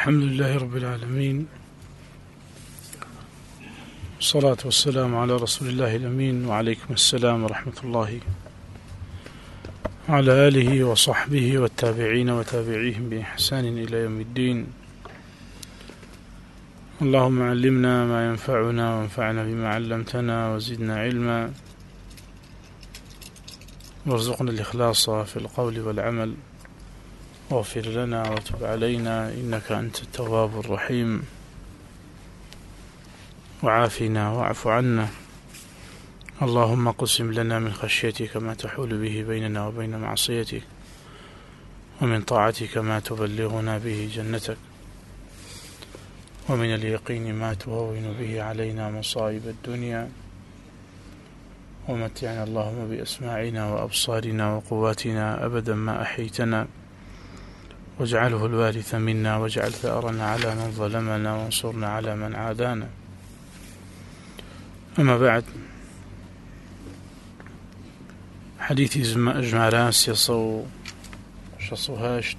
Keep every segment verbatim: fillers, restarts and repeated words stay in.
الحمد لله رب العالمين، والصلاة والسلام على رسول الله الأمين، وعليكم السلام ورحمة الله وعلى آله وصحبه والتابعين وتابعيهم بإحسان إلى يوم الدين. اللهم علمنا ما ينفعنا وانفعنا بما علمتنا وزدنا علما، وارزقنا الإخلاص في القول والعمل، واغفر لنا وتب علينا إنك أنت التواب الرحيم، وعافنا واعف عنا. اللهم قسم لنا من خشيتك ما تحول به بيننا وبين معصيتك، ومن طاعتك ما تبلغنا به جنتك، ومن اليقين ما تهون به علينا مصائب الدنيا، ومتعنا اللهم بأسماعنا وأبصارنا وقواتنا أبدا ما أحيتنا، واجعله الوارث منا، واجعل ثأرنا على من ظلمنا، وانصرنا على من عادانا. أما بعد، حديثي جماراس يصو شصوهاشت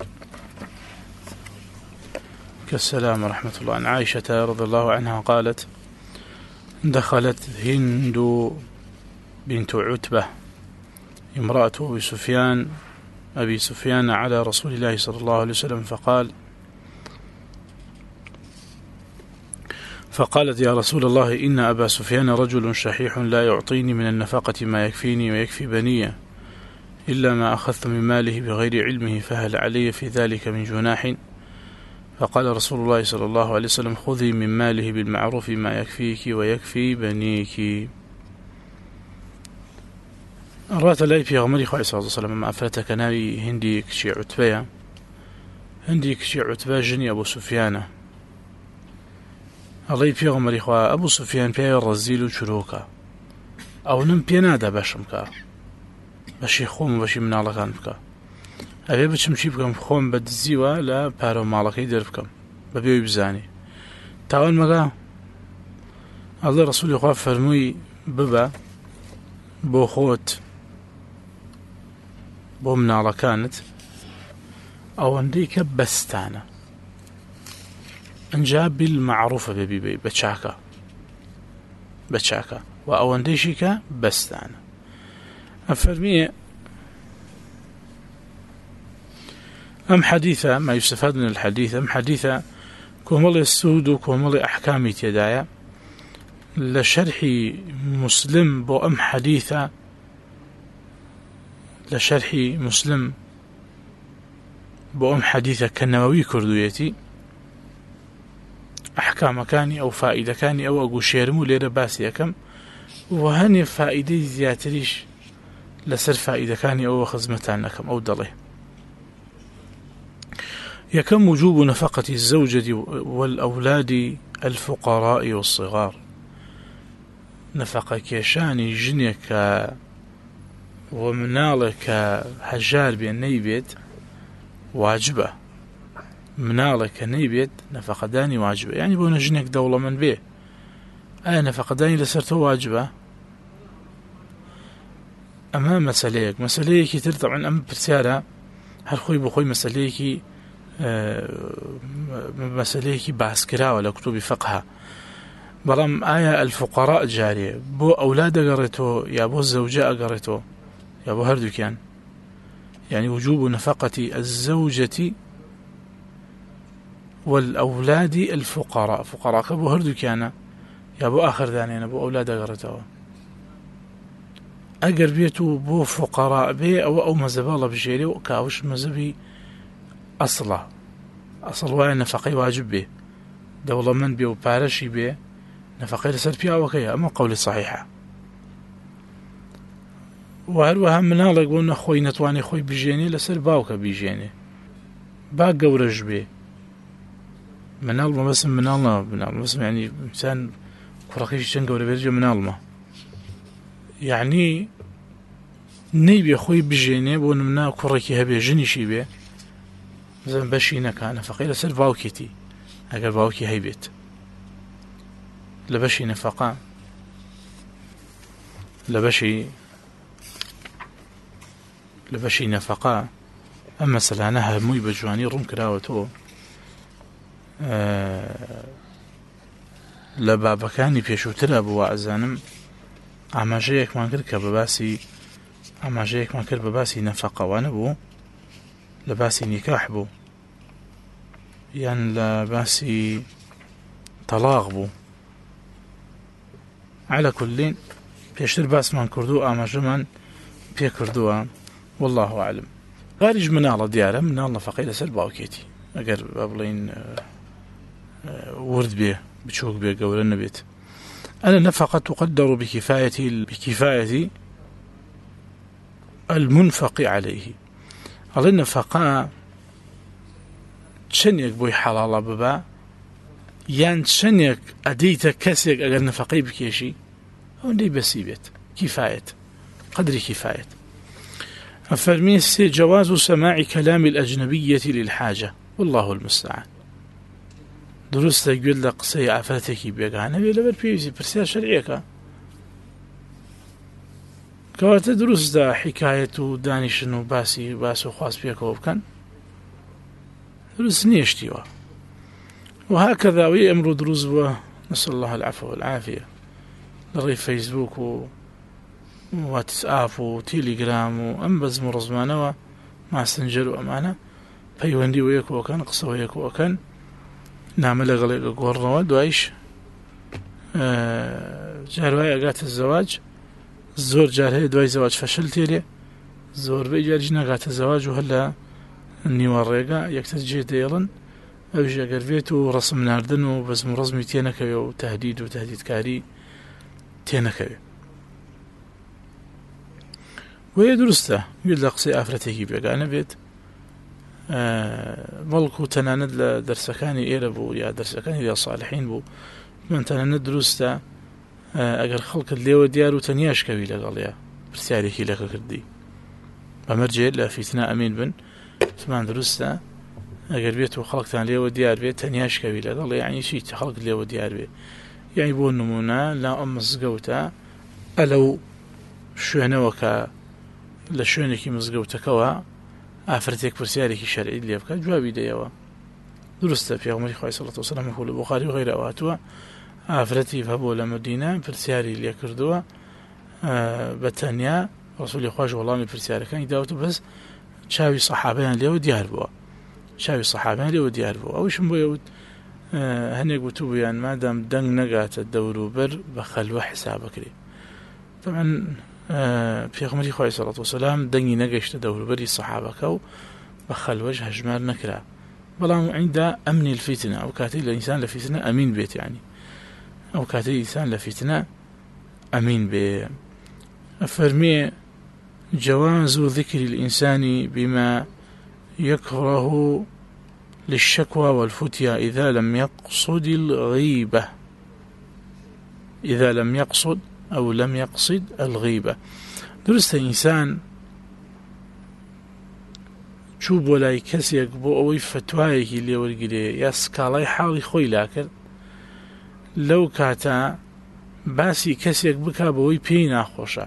كالسلام ورحمة الله. عن عائشة رضي الله عنها قالت: دخلت هند بنت عتبة امرأة أبي سفيان أبي سفيان على رسول الله صلى الله عليه وسلم فقال فقالت: يا رسول الله، إن أبا سفيان رجل شحيح لا يعطيني من النفقة ما يكفيني ويكفي بني، إلا ما أخذت من ماله بغير علمه، فهل علي في ذلك من جناح؟ فقال رسول الله صلى الله عليه وسلم: خذي من ماله بالمعروف ما يكفيك ويكفي بنيك. أرات لي في غمري خالص صلى الله عليه وسلم ما أفلتك ناوي هندي كشي عتبية هندي كشي عتبة جني أبو سفيان. الله في غمري خوا أبو سفيان بيا الرزيل وشروكا أو نم بينادا باشمكا باشي خوم باشي من الله كان بكا أبي بتشمشي بكم خوم بدزيوا لا بارو مالك يدير بكم ببيو بزاني تاون مكا. الله رسول خوا فرموي ببا بو خوت بو من الله كانت أو انديك بستانا انجاب بالمعروف ببيبي بتشاكا بتشاكا وأو انديشيك بستانا. أفرمي أم حديثة ما يستفاد من الحديث أم حديثة كومالي السود وكومالي أحكامي تدايا لشرح مسلم بو أم حديثة لشرح مسلم بو أم حديثة كالنووي كردويتي أحكام كاني أو فائدة كاني أو أقول شيرمو ليرة باسي أكم وهني فائدة زياتريش لسر فائدة كاني أو خزمتان أكم أو دله. يكم وجوب نفقة الزوجة والأولاد الفقراء والصغار. نفقة كيشاني جنيك ومنالك حجار بأني بيت واجبة، منالك نيبيت نفقة داني واجبة، يعني بونا جنيك دولة من بيه أي نفقة داني لسرته واجبة. أما مسأليك مسأليك يتر طبعا أم برسالة هل خوي بخوي مسأليك أه مسأليك باسكرا ولا كتب فقه بلام آية الفقراء جارية بو أولاد قريتو يا بو الزوجة قريتو يا بو هردو كان، يعني وجوب نفقة الزوجة والأولاد الفقراء فقراء كبو هردو كان يا بو آخر ذانين بو أولاد قريتو أقر بيتو بو فقراء بي أو أو مزبالة بجيري وكاوش مزبي أصلا أصل واي نفقي واجب بي دولة من بي وبارشي بي نفقي لسر فيها وكيا. أما قولي صحيحة وهروها منها لقونا خوي نتواني خوي بجيني لسر باوكا بيجيني باق قورج بي منال ما بس منال ما منال بس يعني إنسان كرقيش شن قوري بيرجع منال ما يعني نيبي خوي بجيني بون منا كرقي هبي جني شي بي زين بشينا كان فقير لسر باوكيتي أقل باوكي هاي بيت لبشي نفقا لبشي لبشي نفقا أما سلانها موي بجواني روم كراوتو لە بابەکانی پێشووترە بووە ئەزانم ئاماژەیەکمان کرد کە بە باسی ئاماژەیەکمان کرد بە باسی نەفەقەوانە بوو، لە باسی نیکاح بوو یان لە باسی تەلاق بوو. على كل پێشتر باسمان کردو ئاماژەمان پێ کردووە والله أعلم. غارج مناڵە دیارە مناڵ نەفەقەی لەسەر باوکێتی ئەگەر با بڵێن ورد بێ بچووک بێ گەورە نەبێت. أنا نفقة تقدر بكفاية بكفاية المنفق عليه. الله النفقة چنێک بۆی حەڵاڵە ببە یان چنێک ئەدەیتە کەسێک ئەگەر نەفەقەی بکێشی ئەوەندەی بەسی بێت کفایەت قدری کفایەت. أفرمي جواز سماع كلام الأجنبية للحاجة والله المستعان. دروستە گوێت لە قسەی ئافرەتێکی بێگانە بێ لەبەر پێویستی پرسیار شەرعیەکە کەواتە دروستە حکایەت و دانیشن و باسی باس و خواست پێکەوە بکەن دروست نیشتیوە. وهكذا وی ئەمڕۆ دروست بووە نسأل الله العفو والعافية لەڕێی فەیسبوک و واتسئاپ و تیلیگرام و ئەم بەزم و ڕزمانەوە ماسنجەر و ئەمانە پەیوەندی و یەکەوەکەن قسەوە یەکەوەکەن نامە لەگەڵێکە گۆڕنەوە دوایش جاروای ئەگاتە زەواج زۆر جار هەیە دوای زەواج فەشل تێرێ زۆربەی جاریش ناگاتە زەواج و هەر لە نیوە ڕێگا یەکتر جێ دێڵن ئەوش ئەگەر بێت و ڕسم ناردن و بەزم و ڕزمی تێنەکەوێ و تهدید و تهدیدکاری تێنەکەوێ. وەیە دروستە گوێت لە قسەی ئافرەتێکی بێگانە بێت بەڵکو تەنانەت لە دەرسەکانی ئێرە بوو یا دەرسەکانی ریا صالحین بوو من تەنانەت دروستە ئەگەر خەڵکت لێوە دیار و تەنیاشکەوی لەگەڵیا پرسیارێکی لەکە کردی بەمەرجێ لە فیتنە ئەمین بن تمان دروستە ئەگەر بێت و خەڵکتان لێوە دیار بێت تەنیاشکەوی لەگەڵ یعنی چی خەڵک لێوە دیار بێ یعنی بۆ نمونە لا ئەم مزگەوتە ئەلەو شوێنەوە کە لە شوێنێکی مزگەوتەکەوە ئافرەتێک پرسیارێکی شەرعی لێ بکات جوابی دەیەوە دروستە پێغەمبەری خوا صلی الله علیه و سلم لە بوخاری و غیرە هاتووە ئافرەتی هەبوو لە مدینە پرسیاری لێ کردووە بە تەنیا ڕسوولی خوای وەڵامی پرسیارەکانی داوت بەس چاوی سەحابەیان لێوە دیار بووە چاوی سەحابەیان لێوە دیار بووە ئەوشم بۆ یەوت هەنێک وتوبیان مادام دەنگ نەگاتە دەوروبەر بە خەلوە حسابەکرێ. طبعا پێغەمبەری خوای صلی الله علیه و سلم دەنگی نەگەیشتە دەوروبەری سەحابەکە و بە خەلوەش هەژمار نەکرا بەڵام عیندا ئەمنی الفتنە ئەو کاتەی لە ئینسان لە فتنە ئەمین بێت یعنی ئەو کاتەی ئینسان لە فتنە ئەمین بێ. فەرمێ جواز ذكر الإنسان بما يكره للشكوى والفتيا إذا لم يقصد الغيبة إذا لم يقصد أو لم يقصد الغيبة. درست إنسان چوو بۆ لای کەسێک بۆ ئەوەی فتوایەکی لێوەرگرێ یا سکاڵای حاڵی خۆی لاکرد لەو کاتە باسی کەسێک بکا بەوەی پێی ناخۆشە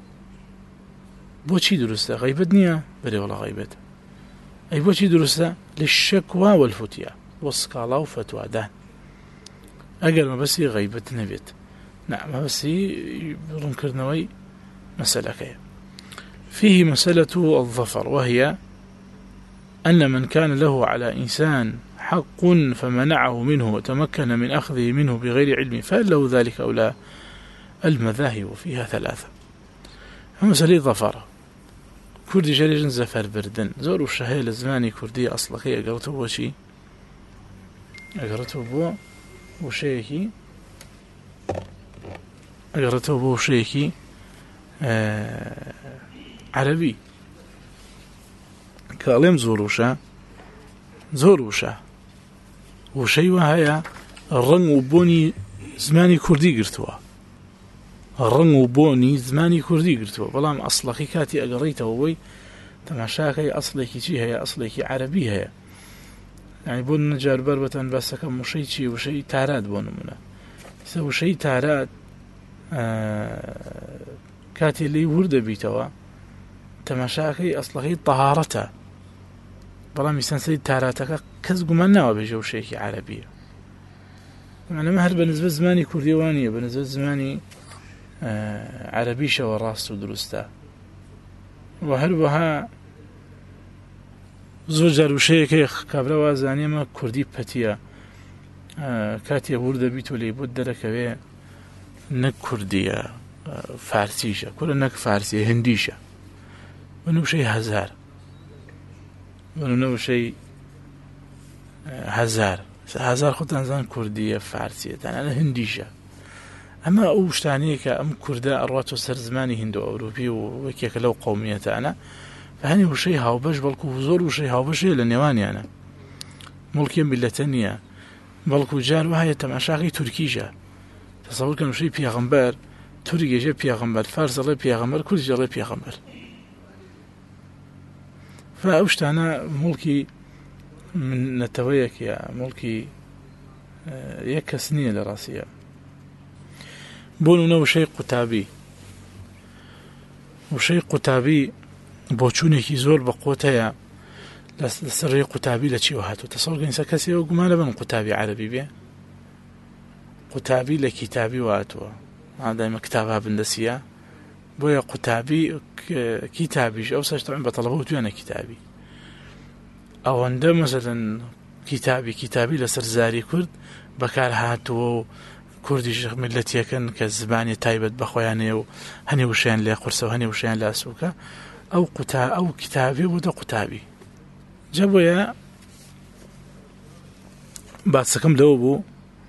بۆچی دروستە غیبەت نییە بەرێوەڵە غیبەت ئەی بۆچی دروستە لە شەکوا وەلفتیا بۆ سکاڵا و فتوادان ئەگەر مەبەستی غیبەت نەبێت نا مەبەستی ڕوونکردنەوەی مەسەلەکەیە. فيه مسألة الظفر وهي أن من كان له على إنسان حق فمنعه منه وتمكن من أخذه منه بغير علم فهل له ذلك أو لا؟ المذاهب فيها ثلاثة. مسألة ظفر كردي جريجن زفر بردن زور الشهية لزماني كردية أصلقية أقرته بو شي أقرته بو وشيكي أقرته بو شيكي آه عربي كاليم زوروشا زوروشا وشي وهايا الرنگ وبوني زماني كردي قرتوا الرنگ وبوني زماني كردي قرتوا بلام أصلكي كاتي أقريته وي تماشاكي أصلكي شي هي أصلكي عربي هي يعني بون نجار بربة بس كم وشي شي وشي تارات بون منا سو شي تارات آه كاتي اللي ورد بيتوا تماشاكي أصلكي طهارته بەڵام ئیسانسەری تاراتەکە کەس گومان ناوە بێژە و شەیەکی عەرەبیە معنەمە هەر بەنسبەت زمانی کوردیەوە نییە بەنسبەت زمانی عەرەبیشەوە ڕاست و دروستە و هەروەها زۆر جار وشەیەکەی کابرا وازانێ ئەمە کوردی پەتیە کاتێ ور دەبیت و لێی بۆ دەرەکەوێ نەک کوردیە فارسیشە کورە نەک فارسیە هندیشە بنو وشەی هەزار بنو وشەی هەزار هەزار خۆتان زان کوردیە فارسیە تەنانە هندیشە ئەمە ئەو شتانەیە کە ئەم کوردە ئەڕواتۆ سەر زمانی هیندۆ ئەوروپی و وەکێکە لەو قەومیەتانە هەنی وشەی هاوبەش بەڵکو زۆر وشەی هاوبەشەیە لە نێوانیانە مڵکی میلەتە نییە بەڵکو جار وایە تەماشاقی تورکیشە تەسەوور کەن وشەی پێغەمبەر تورکیشە پێغەمبەر فارس دەڵێ پێغەمبەر کوردیش دەڵێ پێغەمبەر فئەو شتانە مڵکی نەتەوەیەکە مڵکی یەک کەس نییە لە ڕاستیە بۆ نمونە وشەی قوتابی وشەی قوتابی بۆ چوونێکی زۆر بە قوتەیە لەسەر ڕێی قوتابی لە چیوە هاتوو تەسەوور کەن کەسێەوە گومانە بن قوتابی عەرەبی بێ قوتابی لە کتابی واتووە مادایمە کتابا بندەسیە بۆیە قوتابی کتابیش ئەو سەشتەوەن بە تەڵەبە و توێنە کتابی ئەوەندە مەسەلەن کتابی کتابی لەسەر زاری کورد بەکار هاتووە و کوردیش میلەتیەکەن کە زمانی تایبەت بەخۆیانەیە و هەنێ وشیان لێ قورسە و هەنێ وشیان لە ئەسووکە ئەو قوتا ئەو کتابی بووتە قوتابی جا بۆیە باسەکەم لەوە بوو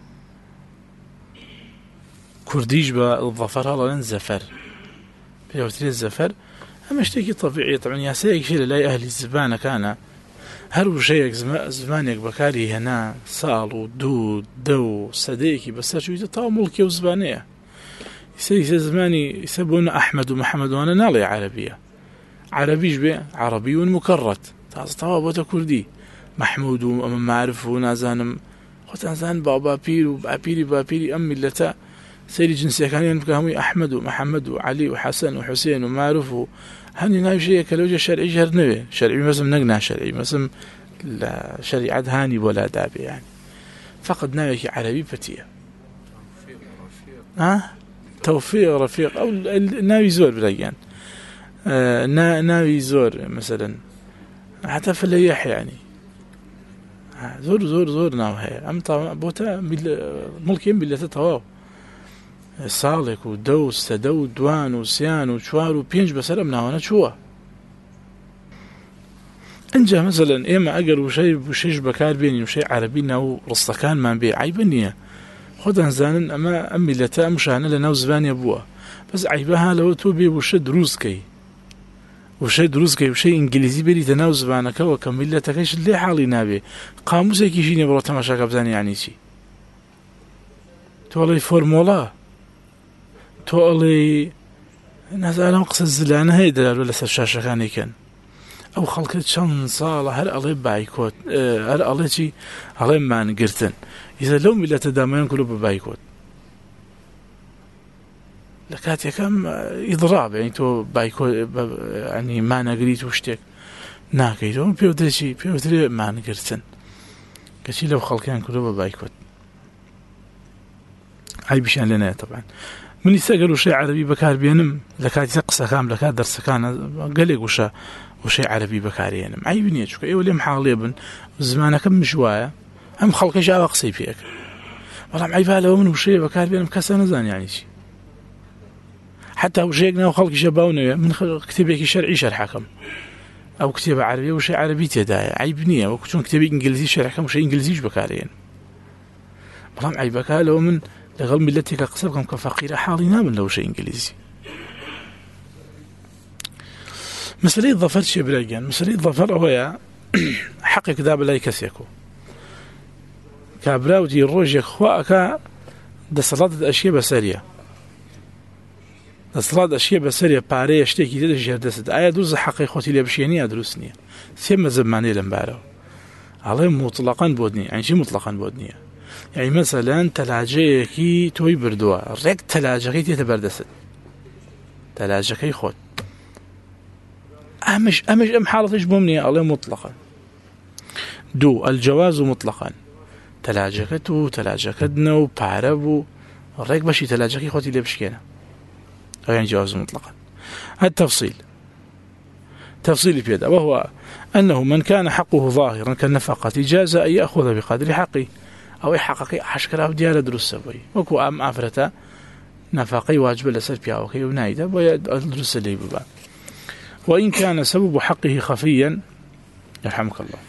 کوردیش بە ظەفەر هەڵەڵێن زەفەر پێوترێت زەفەر ئەمە شتێکی طەبیعیە طبعاً یاسایەکیشی لە لای ئەهلی زبانەکانە هەر وشەیەک زمانێک بەکاری هێنا ساڵ و دوو دە و سەدەیەکی بەسەر چوویتە تاو مڵکی و زبانەیە ئیسە زمانی ئیسە بۆنە ئەحمەد و محەمەدوانە ناڵێ عەرەبیە عەرەبیش بێ عەرەبی و مکەڕەت تازە تەوا بۆتە کوردی مەحموود و ئەمە معرف و نازانم خۆتان زان باباپیر و باپیری باپیری ئەم میلەتە سەیری جنسیەکانیان بکە هەمووی ئەحمەد و محەمەد و عەلی و حەسەن و حوسێن و معروف و هەنی ناویشەیە کە لەوجە شەرعیش هەر نەوێ شەرعی مەسم نەک ناشەرعی مەسم لە شەریعەت هانی بۆ لادابێ یانی فقط ناوێکی عەرەبی پەتیە تەوفیق ڕەفیق ئەو ناوی زۆر براگیان ناوی زۆر مەسەلەن حتا فەلەیەح یانی زۆر زۆر زۆر ناو هەیە ئەم بۆتە مڵکی میلەتە تەواو ساڵێک و دە و سەدە و دوان و سیان و چوار و پێنج بەسەر ئەم ناوانە چووە ئەنجا مەسەلەن ئێمە ئەگەر وشەی وشەیش بەکار بێنین وشەی عەرەبی ناو ڕستەکانمان بێ عیبە نییە خۆتان زانن ئەمە ئەم میلەتە ئەم شانە لە ناو زبانێ بووە بەس عیبە ها لەوە تۆ بێ وشە دروستکەی وشەی دروستکەی وشەی ئینگلیزی بێریتە ناو زبانەکەەوە کە میلەتەکەیش لێ حاڵی نابێ قاموسێکیشی نیە بڕۆ تەماشاکە بزانێ یانی چی تۆ ئەڵێی فۆرمۆڵا تۆ ئەڵێ نازانم قسە زلانە هەیە دەرارۆ لەسەر شاشەکانێکن ئەو خەڵکە چەند ساڵە هەر ئەڵێ بایکۆت هەر ئەڵێ چی ئەڵێ مانگرتن ئیزە لەو میلەتە دامەیان کولو بە بایکۆت لە کاتێکم ئیضراب یعنی تۆ بایکۆت ینی مانەگریت و شتێک ناکەیتەوە پێوترێکی پێوترێ مانگرتن کەچی لەو خەڵکیان کولو بە بایکۆت عیبیشیان لێ نایە طبعاً منی سەگەر وشەی عەرەبی بەکاربێنم لە کاتی قسەکان لە کات دەرسەکانە گەلێک وشە وشەی عەرەبی بەکارێنم عیب نییە چونکە ئێوە لێم حاڵێ بن زمانەکەم مشوایە ئەم خەڵکەش ئاوا قسەی پێکە بەڵام عیبا لەوە من وشەیە بەکاربێنم کەسە نەزانێ یانی چی حتا وشەیەک ناو خەڵکیشە باو نەوێ من کتێبێکی شەرعی شەرحەکەم ئەو کتێبە عەرەبیە وشەی عەرەبی تێدایە عیب نییە وەکو چۆن کتێبی ئینگلیزی شەرحەکەم وشەی ئینگلیزیش بەکارێن بەڵام عیبەکە لەوە من لەگەڵ میلەتێکە قسە بکەم کە فەقیرە حاڵی نابن لە وشەی ئینگلیزی مەسەلەی ظەفەر چیە براگیان مەسەلەی ظەفەر ئەوەیە حەقێک دا بەلای کەسێک و کابراوتی ڕۆژێک خواکە دەسەڵاتت ئەشیە بەسەریە دەسەڵات ئەشیە بەسەریە پارەیە شتێکی دێ دەژێر دەست ئایا دروست حەقی خۆتی لێ بشێنی یا دروست نییە سێ مەزەبمانەیە لەم بارەوە ئەڵێ مطلقاً بۆت نییە ئەنجی مطلقاً بۆت نییە یعنی مەسەلەن تەلاجەیەکی تۆی بردووە ڕێک تەلاجەکەی تێتە بەردەست تەلاجەکەی خۆت ئەمەش ئەمەش ئەم حاڵەتش بۆم نییە ئەڵێ مطلقاً دو الجواز مطلقا تلاجكته تلاجكدنا وبعربو الريك بشي تلاجكي خوتي لي بشكينا أو يعني جواز مطلقا. التفصيل تفصيل في هذا وهو أنه من كان حقه ظاهرا كالنفقة جاز أن يأخذ بقدر حقه أو يحقق حشكرا ديال دروس سبوي وكو أم أفرتا نفقي واجب لسر بياوكي ونايدا ويدرس اللي ببا. وإن كان سبب حقه خفيا يرحمك الله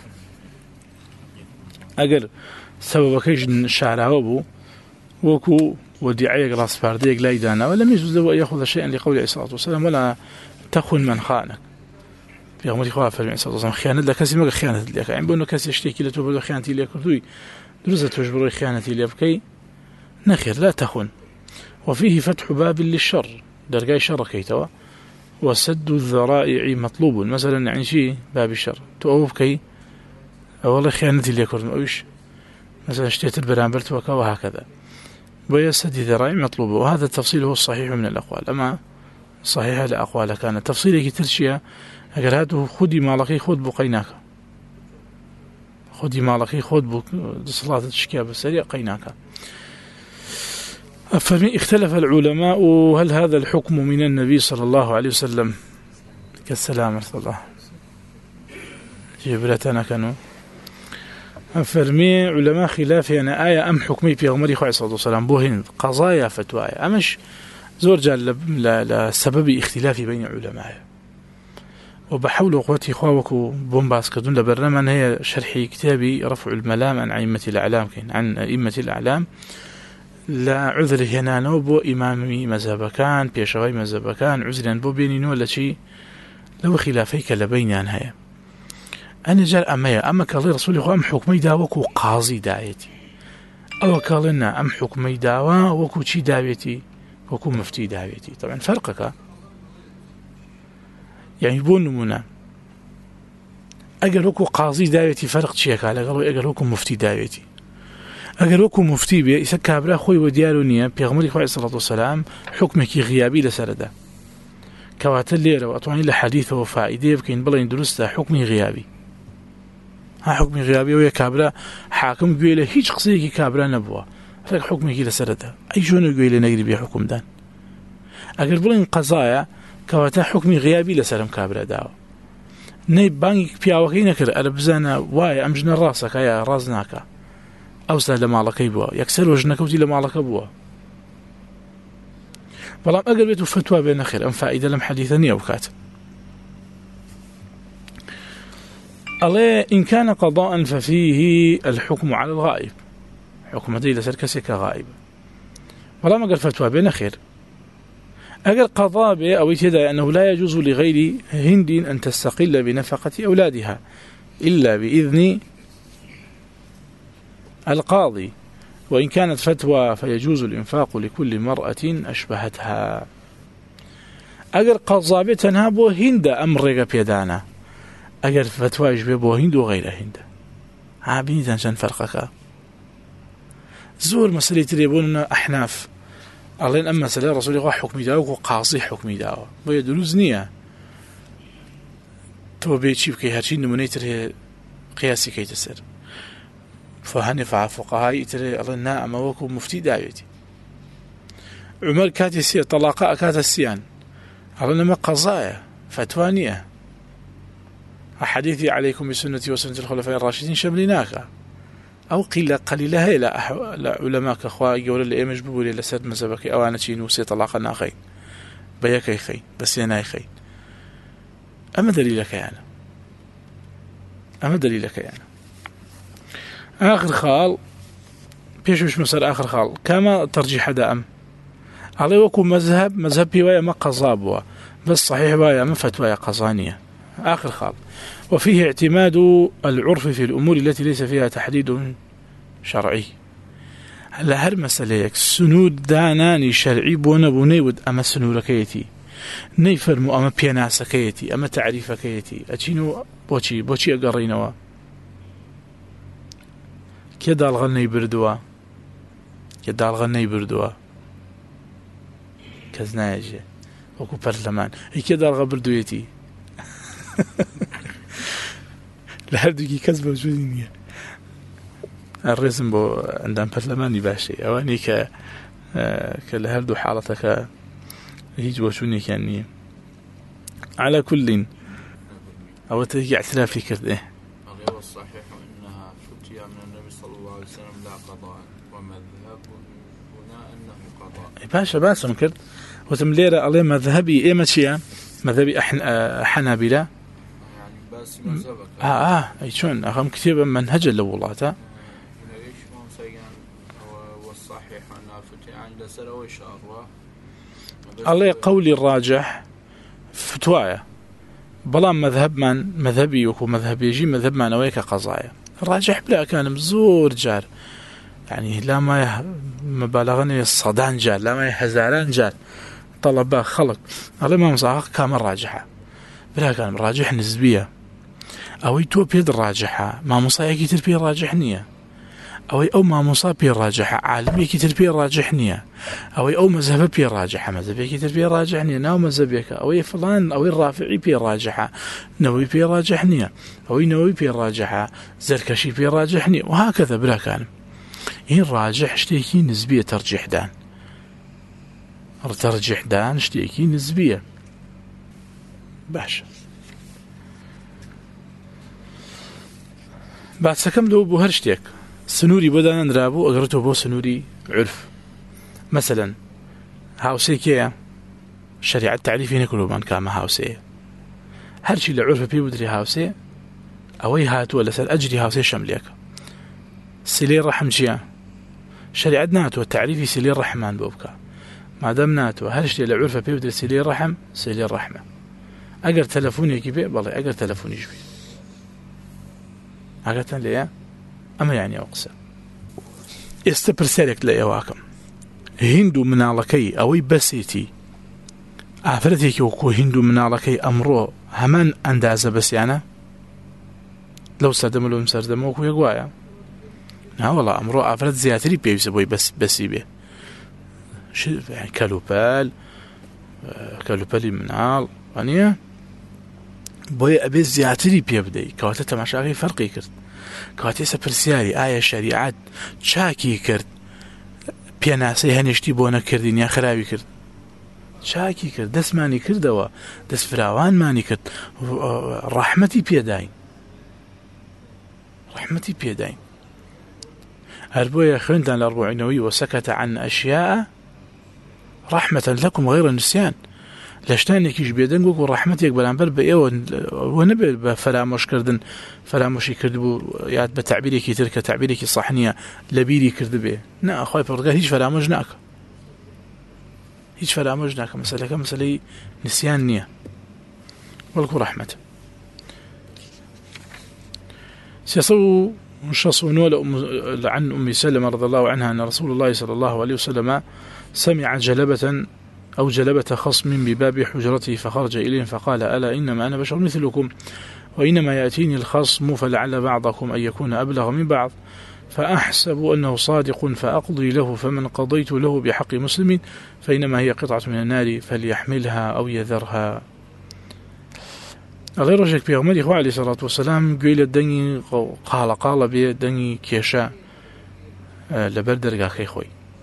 أقل سبب كيج شعره أبو وكو ودعيق راس فارديق لا يدانا ولم يجوز له أن يأخذ شيئا لقول عليه الصلاة والسلام ولا تخن من خانك في أمر إخوة فرمي الصلاة والسلام خيانة لك كسي مغا خيانة لك عين بأنه كسي يشتكي لتوبة خيانتي لك كردوي درزة تجبر خيانتي لك نخير لا تخن. وفيه فتح باب للشر درقاي شر كيتوا وسد الذرائع مطلوب مثلا يعني شيء باب الشر تؤوب كي والله خيانتي لك كردوي أوش مثلا اشتيت البرامبر توكا وهكذا ويسد ذرائع مطلوب. وهذا التفصيل هو الصحيح من الأقوال. أما صحيح الأقوال كان تفصيله ترشيا أجر هاته خدي مالكي خد بقيناك خدي مالكي خد بصلاة الشكيا بالسريع قيناك. فمن اختلف العلماء هل هذا الحكم من النبي صلى الله عليه وسلم كالسلام ورحمة الله جبرتنا كانوا فرمي علماء خلاف يعني آية أم حكمي في غمري خواه صلى الله عليه وسلم بوهن قضايا فتوايا أمش زور جال لسبب اختلاف بين علماء وبحول قوتي خواه بومباس كدون لبرنامج هي شرح كتابي رفع الملام عن أئمة الأعلام كين عن أئمة الأعلام لا عذر هنا نوبو إمامي مذهب كان بيشوي مذهب كان عذرا بو بيني ولا شيء لو خلافيك لبين عن هيا أنا جال أمايا أما كالله رسولي خو أم حكمي داوكو قاضي دايتي أو كالنا أم حكمي داوا وكو شي داويتي وكو مفتي داويتي. طبعا فرقك يعني بون نمونا أجل وكو قاضي داويتي فرق شيء على قالوا أجل وكو مفتي داويتي أجل وكو مفتي بي يسكابرا خوي وديالونيا بيغمري خوي صلى الله عليه وسلم حكمك غيابي لسرده كواتل ليرة وأطواني لحديثه وفائده بكين بلا يندرسته حكمي غيابي ها حكمي غيابي ويا كابرا حاكم قويله هيج قصيكي كابرا نبوه فلك حكمي لسرده أي شون قويله نقري بيه حكم دان أجل بلا قضايا كواتا حكمي غيابي لسلم كابرا داو ني بانك بياوكي نكر أربزانا واي أمجنا راسك يا رازناك أوسع لمالك يبوا يكسر وجنك وتي لمالك بوا والله أقل بيتو فتوى بين خير أم فائدة لم حديثني أو كات الله إن كان قضاء ففيه الحكم على الغائب حكم دي لسركسي كغائب والله ما قال فتوى بين خير أقل قضاء به أو يتدى أنه لا يجوز لغير هند أن تستقل بنفقة أولادها إلا بإذن القاضي وإن كانت فتوى فيجوز الإنفاق لكل مرأة أشبهتها. أجر قضابة تنها بو هند أمر بيدانا أجر فتوى يشبه بو هند وغير هند عابين تنشان فرقك زور مسألة تريبون أحناف الله أما مسألة رسول الله حكمي داو وقاضي حكمي داو ويدلوز نية تو بيتشيب كي هرشين نمونيتر قياسي كي تسر فهنفع فقهاء ترى الله ناعم وكو مفتي داويتي عمر كاتي سير طلاقاء كات السيان الله نما قضايا فتوانية حديثي عليكم بسنتي وسنة الخلفاء الراشدين شملناك أو قيل قليلة هي لا, لا علماء أخوة يقول اللي إيمج بقولي لسد مزبك أو أنا شيء نوسي طلاقنا خين بياك خين بس أنا خين أما دليلك يعني أما دليلك يعني آخر خال بيش مش مسأل آخر خال كما ترجيح دائم عليه وكو مذهب مذهب بيوايا ما قضابوا بس صحيح بايا ما فتوايا قضانية آخر خال. وفيه اعتماد العرف في الأمور التي ليس فيها تحديد شرعي هلا هر مسألة سنود داناني شرعي بونا بونيود أما سنوركيتي نيفرمو أما بياناسكيتي أما تعريفكيتي أتشينو بوشي بوشي أقرينوا كدا الغني بردوا كدا الغني بردوا كزناجة وكو برلمان هي كدا الغ بردويتي لە هەردووکی کەس بەوجودی نییە. ڕێزم بۆ ئەندام پەرلەمانی باشێ ئەوانەی کە کە لە هەردوو حاڵەتەکە هیچ بۆچوونێکیان نییە. على كل أو تجي اعترافي كذا. والصحيح أنها فتيا من النبي صلى الله عليه وسلم لا قضاء ومذهب هنا أنه قضاء. باشا باسم كرد وتمليرة عليه مذهبي إيه ماشية مذهبي أحن حنابلة. يعني بس مذهبك. آه آه أي شون أخم كتير منهج اللي والله تا. والصحيح أنها فتيا عند سلوى شاروا. الله قولي الراجح فتوايا. بلا مذهب من مذهبي وكو مذهب يجي مذهب ما نويك قضايا الراجح بلا كان مزور جار يعني لا ما مبالغني الصدان جار لا ما هزاران جار طلبة خلق الله ما مصاحق كامل راجحة بلا كان راجح نسبية أو يتو بيد الراجحة ما مصاحق يتربي راجح نية أو أو ما مصاب الراجحة عالمي كتير بيه راجح نية أو أو مذهب بيه راجحة مذهب كتير بيه راجح نية ناو مذهبك أو فلان أو الرافعي بيه راجحة نووي بيه راجح نية أو نووي بيه راجحة زركشي بيه راجح نية وهكذا بلا كان إن راجح اشتيكي نسبية ترجيح دان ترجيح دان اشتيكي نسبية باش بعد سكم دو بوهرشتيك سنوري بدنا نرابو أقرته بو سنوري عرف مثلا هاوسي كيا شريعة تعريفين كلهم من كام هاوسي هرشي لعرف بي بدري هاوسي أوي هاتو ولا سر أجري هاوسي شمليك سليل رحم جيا شريعة ناتو تعريفي سليل رحمان بوبكا ما دام ناتو هرشي لعرف بي بدري سليل رحم سليل رحمة أقر تلفوني كيبي والله أقر تلفوني جبي أقرتن ليه أما يعني أقصى استبرسلك لأيواكم هندو منالكي أوي بسيتي أفرتك وكو هندو منالكي أمرو همان أندازة بس يعني لو سردم لهم سردم وكو يقوايا ها والله أمرو أفرت زياتري بيسبوي بس بسي بيه شو يعني كالوبال كالوبالي منال يعني بوي أبي زياتري بيبدي كواتا تماشاقي فرقي كرت كاتي سپرسیاری ئایا شریعت چاکی کرد پێناسەی هەنیشتی بۆ نەکردین یا خراوی کرد چاکی کرد دەستمانی کردەوە دەست فراوانمانی کرد ڕەحمەتی پێداین ڕەحمەتی پێداین هەر بۆیە خوێنتان لە ڕبوعینەوەی وسكت عن أشياء رحمة لكم غير نسيان لشتانێکیش بێدەنگ وەکو ڕەحمەتێک بەرامبەر بە ئێوە وە نەبێت بە فەرامۆشکردن فەرامۆشی کردبوو یاد بە تعبیرێکی تر کە تعبیرێکی صح نییە لە بیری کردبێ نا خۆی پڕگە هیچ فەرامۆژ ناکە هیچ فەرامۆژ ناکە مەسەلەکە مەسەلەی نسیان نییە وەڵکو ڕەحمەت. سياسة شصونو عن أم سلمة رضي الله عنها أن رسول الله صلى الله عليه وسلم سمع جلبة أو جلبة خصم بباب حجرته فخرج إليهم فقال ألا إنما أنا بشر مثلكم وإنما يأتيني الخصم فلعل بعضكم أن يكون أبلغ من بعض فأحسب أنه صادق فأقضي له فمن قضيت له بحق مسلم فإنما هي قطعة من النار فليحملها أو يذرها. الله رجك بيغمره عليه الصلاة والسلام قيل الدني قال قال بي الدني كيشا لبردر قاخي خوي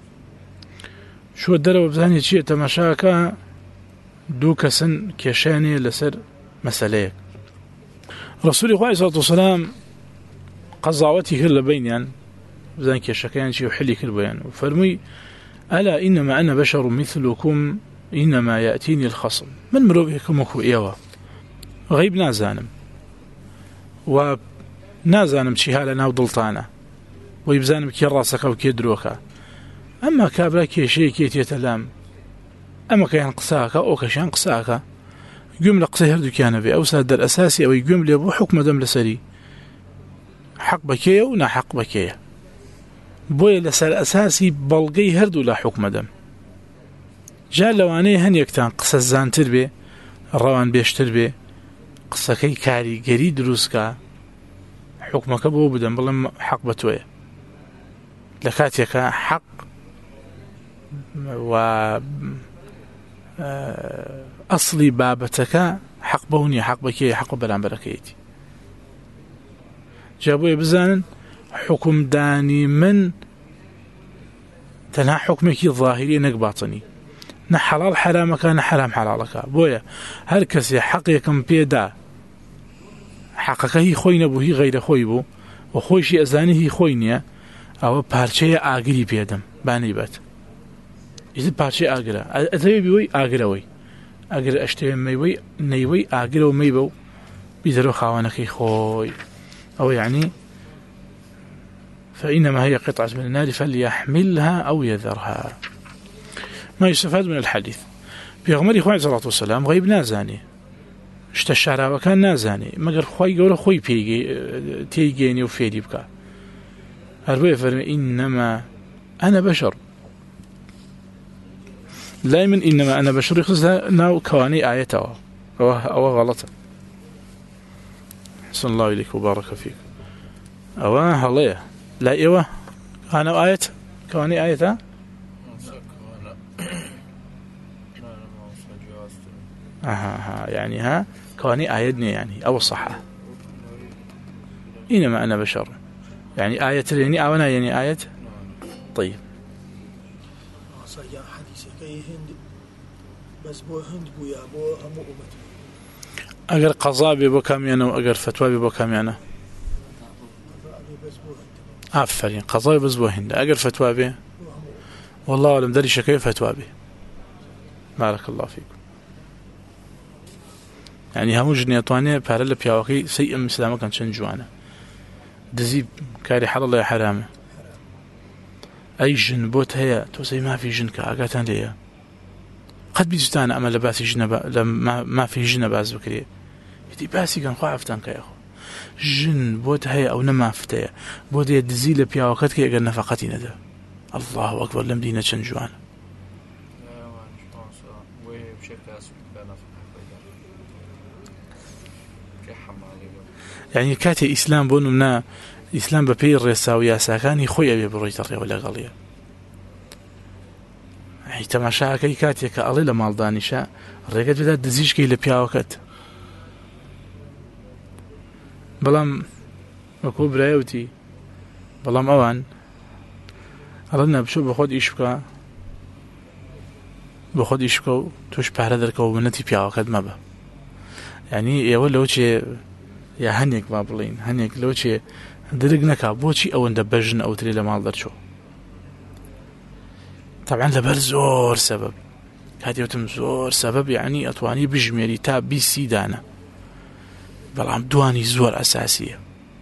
شو الدرب بزاني شيء تماشاكا دوكا سن كيشاني لسر مسألة رسول الله عليه الصلاة والسلام قضاوتي كل بين يعني بزاني كيشاكيان شيء وحلي كل بيان وفرمي ألا إنما أنا بشر مثلكم إنما يأتيني الخصم من مروبكم وكو إيوا غيب نازانم ونازانم شيها لنا وضلطانا ويبزانم كي راسك وكي دروكا أما كابلا كي شيء كي تيتلام أما كيان قساكا أو كشان قساكا يقوم لقصي هردو كان بي أو سادر الأساسي أو يقوم لي أبو حكم دم لسري حق بكيه ونا حق بكيه بوي لسر الأساسي بلغي هردو لا حكم دم جاء لواني هن يكتان قصة زانتر بي الروان بيشتر بي قسەکەی کاریگەری دروستکە حکمەکە بۆ بدەن بڵێم حەق بە تۆیە لە کاتێکە حەق و ئەسڵی بابەتەکە حەق بەو نییە حەق بەکێ حەق بەرامبەرەکەیەتی جابوی بزانن حکم دانی من تنها حکمێکی ظاهری نەک باتنی، نە حەڵال حرامەکە نە حرام حەڵالەکە. بۆیە هەر کەسێ حەقێکم پێدا حەقەکە هی خۆی نەبوو، هی غەیرە خۆی بوو و خۆیشی ئەزانی هی خۆی نییە، ئەوە پارچەیە ئاگری پێدەم بانی بێت. ئیتر پارچەی ئاگرە ئەتەوێ بیوەی ئاگرەوەی ئەگەر ئەشتێ مەیوەی نەیوەی ئاگرەوە مەی بە و بیدەرەوە خاوەنەکەی خۆی. أو يعني فإنما هي قطعة من النار فليحملها أو يذرها. ما يستفاد من الحديث بيغمر إخوة عليه الصلاة والسلام غيب نازاني اشت الشعراء وكان نازاني مقر خوي قوله خوي بيجي تيجيني وفيدي بكا هربوية فرمي إنما أنا بشر لا من إنما أنا بشر يخصها ناو كواني آيته أو, أو غلطة. صلى الله عليك وبارك فيك. أوه هليه لا إيوه أنا آية كواني آية أها يعني ها كواني آيدني يعني أو الصحة إنما أنا بشر يعني آية يعني أو أنا يعني آية. طيب بس بو هند بويا بو هم أمتي أجر قضاء ببو كاميانا وأجر فتوى ببو كاميانا عفرين قضاء بس بو هند أجر فتوى به والله أعلم دري شكاية فتوى به. بارك الله فيكم. يعني همو جنيطواني بارل بياوكي سيء من سلامة كان شنجوانا دزيب كاري حل الله حرامه أي جن بوت هي توسي ما في جن كأقاتان ليه قد بيجتان أما لباسي جنبا لما ما في جن باز بكري يدي باسي كان خوافتان كيا أخو جن بوت هي أو نما فتيا بوت يدزيل بياوكات كي أقل نفقتي ندى. الله أكبر لم دينا شنجوانا يعني كاتي إسلام بون منا إسلام ببير رساويا ساكاني خوي أبي برويت الريا ولا غالية يعني تماشا كي كاتي كألي لمال دانشا الرجال بدأ دزيج كي لبياوكت بلام وكو برايوتي بلام أوان أردنا بشو بخود إيشبكا بخود إيشبكا توش بحر دركا ومنتي بياوكت مبا يعني يقول له شيء يا هنيك بابلين هنيك لو شيء درجناك بوشي أو إن دبجن أو تري لما أقدر شو طبعا لبر زور سبب هذا يتم زور سبب يعني أتواني بجميري تاب بي سي دانا بلعم دواني زور أساسية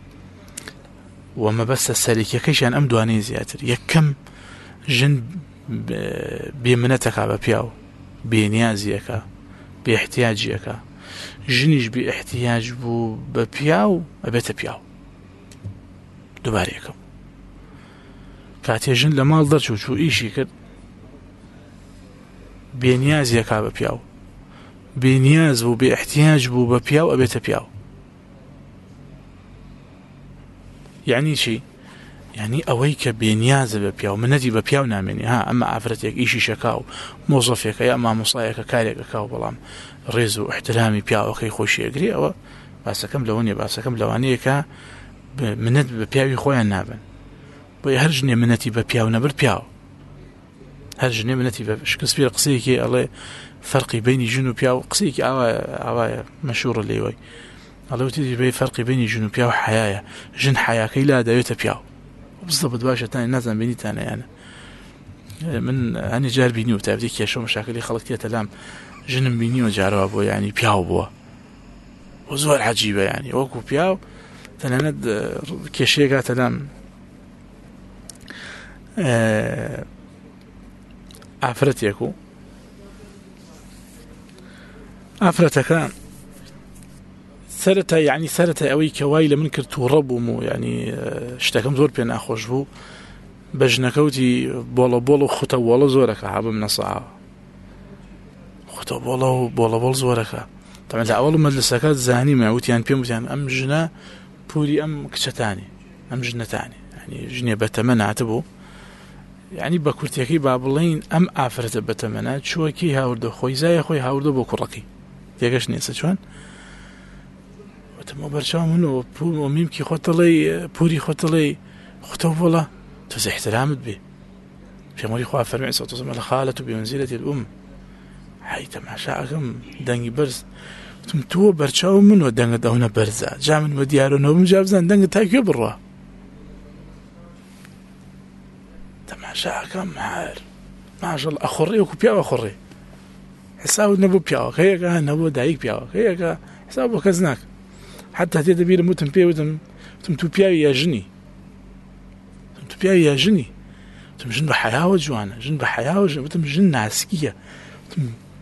وما بس السليكي كيشان أم دواني زياتر يكم جن بيمنتك ببياو بينيازيك باحتياجيك جنيش باحتياج بو ببياو أبيت بياو دوباريكم كاتي جن لما أقدر شو شو إيشي كد بينياز يكا ببياو بينياز بو باحتياج بو ببياو أبيت بياو يعني شي يعني أويك بينياز ببياو من ندي ببياو نامني ها أما عفرتك إيشي شكاو موظفك يا أما مصايك كاريك كاو بلام ريزو احترامي بياو كي خوشي أجري أو باسكم لوني باسكم لواني كا منت ببياوي خويا نابن بۆیە هەر ژنێ منەتی بە پیاو نەبر پیاو هەر ژنێ منەتی بە شکست پێ قسەیەکی ئەڵێ فەرقی بینی ژن و پیاو قسەیەکی ئاوایە مەشهوورە لێوەی ئەڵێ وتی بێ فەرقی بینی ژن و پیاو حەیایە ژن حەیاکەی لا دەوێتە پیاو بزەبت باشە تانی نازان بینیتانە یانە من هەنی جار بینی و تابدی کێشە و مشاکلی خەڵک تێتە لام ژنم بینیوە جارەوە بۆ ینی پیاو بووە و زۆر عەجیبە یانی وەکو پیاو تەنانەت کێشەیە گاتە لام ئافرەتێک و ئافرەتەکە سەرەتا یعنی سەرەتا ئەوەی کە وای لە من کرد تووڕە بووم و یعنی شتەکەم زۆر پێ ناخۆش بوو بە ژنەکەوتی بۆڵە بۆڵ و خوتە وۆڵە زۆرەکە هابم نەسەعاوە خوتە بۆڵە و بۆڵە بۆڵ زۆرەکە تەمەن لە ئەوەڵ مەجلسەکە زانیمە وتیان پێم وتیان ئەم ژنە پووری ئەم کچەتانی ئەم ژنەتانی یعنی ژنێ بەتەمەن هاتبوو يعني بكورتيكي بابلين أم آفرت بتمنى شو كي هاوردو خوي زاي خوي هاوردو بكركي تيجش نيسا شون وتم برشام منه وميمكي خطلي بوري خطلي خطوب والله تز احترامت به في موري خواه فرمي صلى الله عليه وسلم خالة بمنزلة الأم هاي تماشاكم دنگي برز تم تو برشاو منه دنگ دهونه برزا جامن وديارونه ومجابزان دنگ تاكيو بروا تماشاكم هار ما شاء الله أخوري وكو بياو أخوري حساب نبو بياو هيكا نبو دايك بياو هيكا حسابه كزناك حتى هتي دبير متم بياو تم تم تو بياو يا جني تم تو بياو يا جني تم جن بحياة جوانا جن بحياة جوانا تم جن عسكية تم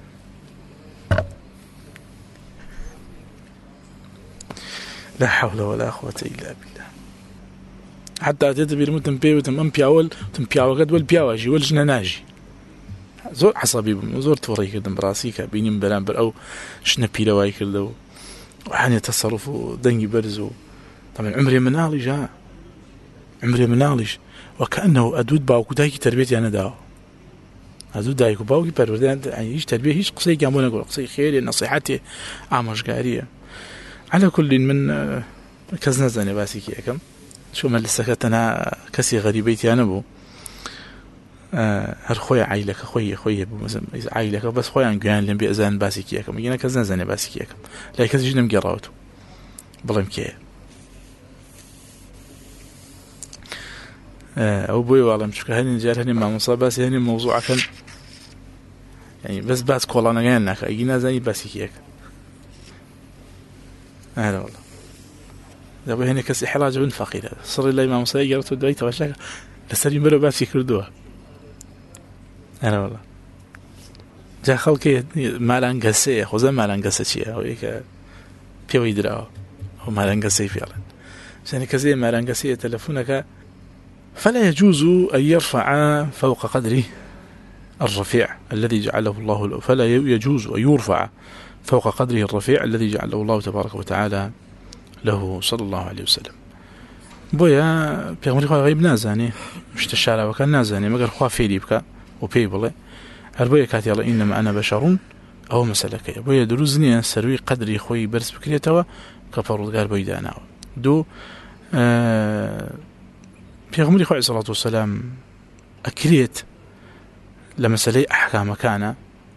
لا حول ولا قوة إلا بالله حتى هتي دبير متم بياو تم أم بياول تم بياو قد والبياو أجي والجنا ناجي زور عصبي زور توري كردم براسي كابيني من بلان أو شنا بيلواي كردو وحاني تصرف دنجي برزو طبعا عمري منالج ها عمري منالج وكأنه أدود باوكو دايكي تربيتي أنا داو أدود دايكو باوكي بروردان يعني هيش تربية هيش قصي كامونا أقول قصي خيري نصيحتي عامش قارية على كل من كزنا زاني باسي كيكم شو ما لسكتنا كسي غريبيتي أنا بو آه هر خويا عائلك خويا خويا مثلا عائلك بس خويا عن جيران اللي بيأذان باسي كيكم يجينا كزنا زاني باسي كيكم لا كز جينا مقراوتو بالله مكيه آه أو بوي والله مشكلة هني نجار هني ما مصاب بس هني موضوع كان يعني بس بس كولانا جانا يجينا زاني باسي كيك هذا والله ده بو هني كسي حلاج بن فقير صار الله ما مصاب جرت ودويت وشاك لسري مرة باسي كردوها أنا والله جا خلقي مالان قسي خوزا مالان قسي شيء أو إيك بيوي درا أو مالان قسي فعلا عشان كذا مالان قسي تلفونك فلا يجوز أن يرفع فوق قدره الرفيع الذي جعله الله فلا يجوز أن يرفع فوق قدره الرفيع الذي جعله الله تبارك وتعالى له صلى الله عليه وسلم بويا بيغمري خواه غيب نازاني مش تشارع وكان نازاني مقر خواه فيلي بكا وبيبلي أربويا كاتي الله إنما أنا بشر أو مسلكي بويا دروزني سروي قدري خوي برس بكريتوا كفرود قال بويدانا دو آه بيغمري خواه صلى الله عليه وسلم أكريت لمسألة أحكام كان